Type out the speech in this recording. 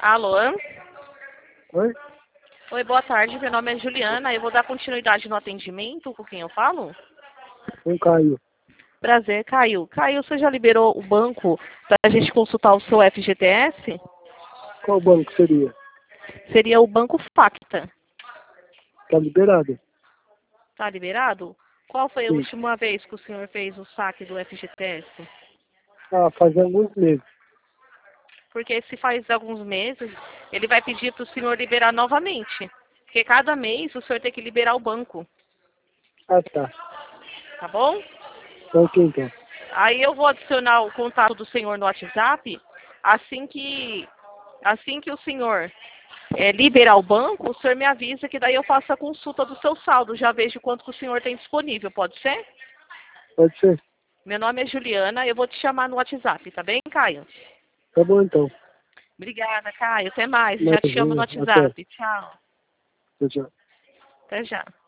Alô? Oi? Oi, boa tarde. Meu nome é Juliana. Eu vou dar continuidade no atendimento. Com quem eu falo? Com Caio. Prazer, Caio. Caio, você já liberou o banco para a gente consultar o seu FGTS? Qual banco seria? Seria o Banco Facta. Tá liberado? Tá liberado? Qual foi a Sim. última vez que o senhor fez o saque do FGTS? Faz alguns meses. Porque se faz alguns meses, ele vai pedir para o senhor liberar novamente. Porque cada mês o senhor tem que liberar o banco. Tá. Tá bom? Ok, então. Aí eu vou adicionar o contato do senhor no WhatsApp. Assim que o senhor liberar o banco, o senhor me avisa que daí eu faço a consulta do seu saldo. Já vejo quanto que o senhor tem disponível. Pode ser? Pode ser? Meu nome é Juliana. Eu vou te chamar no WhatsApp, tá bem, Caio? Tá bom, então. Obrigada, Caio. Até mais. Já te chamo no Imagina. Até. WhatsApp. Tchau. Tchau, tchau. Até já.